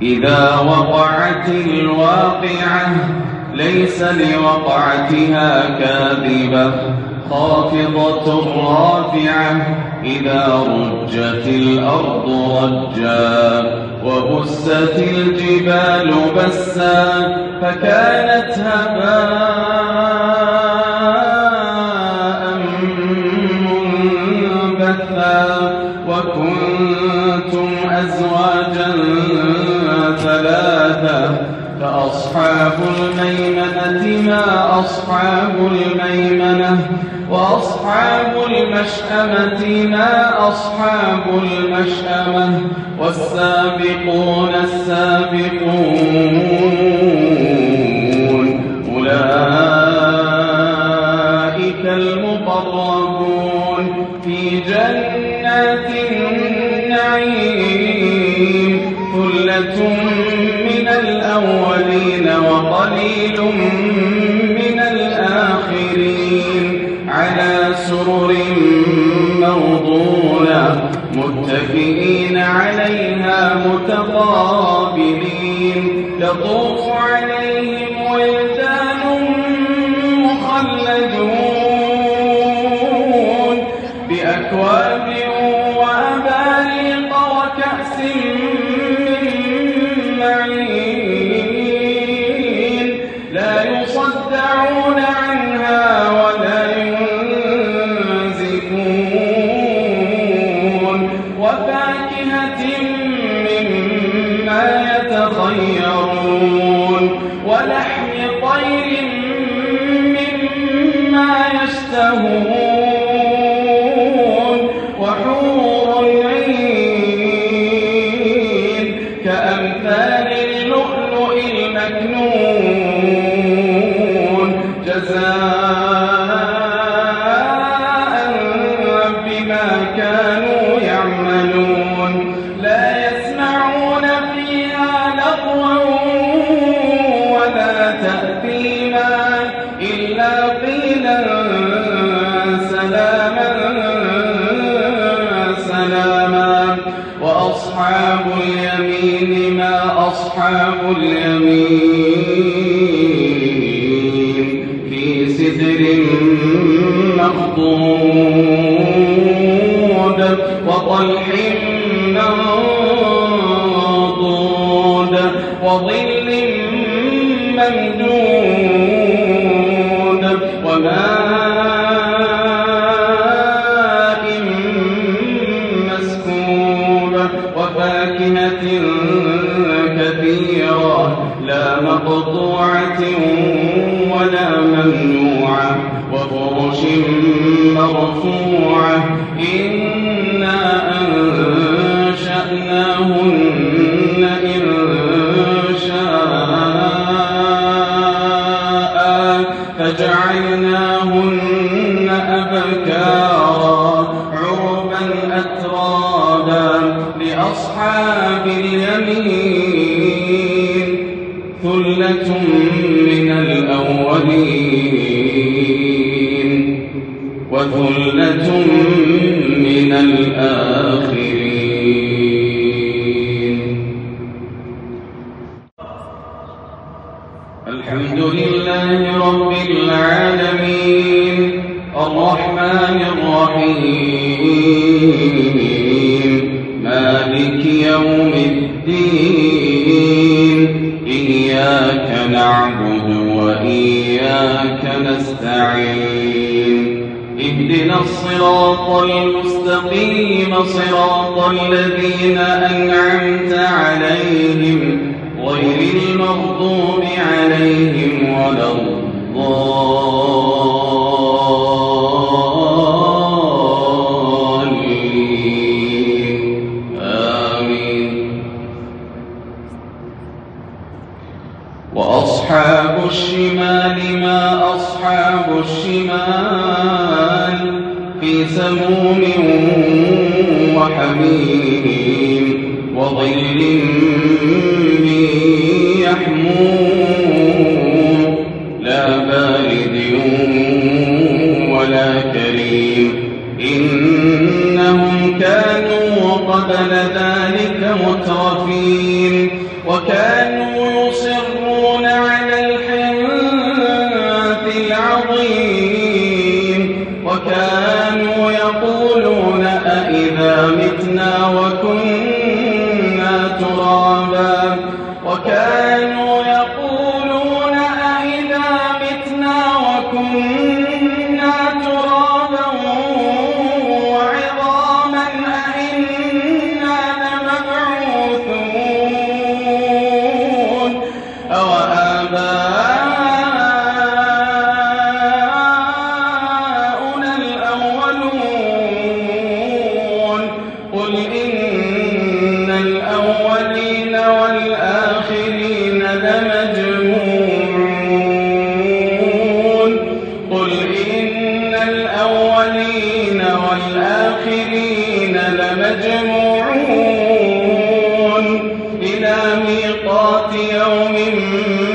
إذا وقعت الواقعة ليس لوقعتها كاذبة خافضة رافعة إذا رجت الأرض رجا وبست الجبال بسا فكانت هباء منبثا وكنتم أزواجا ثلاثة فأصحاب الميمنة ما أصحاب الميمنة وأصحاب المشأمة ما أصحاب المشأمة والسابقون السابقون أولئك المقربون في جنات النعيم ثلة من الأولين وقليل من الآخرين على سرر موضونة متكئين عليها متقابلين يطوف عليهم ولدان مخلدون بأكواب وأباريق وكأس من معين لا يصدعون عنها ولا ينزفون وفاكهة مما يتخيرون ولحم طير مما يشتهون وحور عين كأمثال اللؤلؤ المكنون جزاء بما كانوا يعملون لا يسمعون فيها لغوا ولا تأثيما إلا قيلا سلاما سلاما وأصحاب اليمين ما أصحاب اليمين في سدر مخضود وطلح منضود وظل ممدود وماء مسكوب وفاكهة كثيرة لا مقطوعة ولا ممنوعة وفرش مرفوعة إنا أنشأناهن إنشاء فجعلناهن أبكارا عربا أترابا لأصحاب اليمين ثلة من الأولين وثلة من الآخرين الحمد لله رب العالمين الرحمن الرحيم مالك يوم الدين إياك نعبد وإياك نستعين اهدنا الصراط المستقيم صراط الذين أنعمت عليهم غير المغضوب عليهم ولا الضالين آمين وأصحاب الشمال ما أصحاب الشمال في سموم وحميم وظل من يحموم لا بارد ولا كريم إنهم كانوا قبل ذلك مترفين المترفين وكانوا يصرون على الحنث العظيم وكانوا يقولون أإذا متنا وكنا ترابا وكانوا يقولون أإذا متنا وكنا ترابا وعظاما أإنا لمبعوثون أوآباؤنا الأولون قل إن الأولين والآخرين لمجموعون قل إن الأولين والآخرين لمجموعون إلى ميقات يوم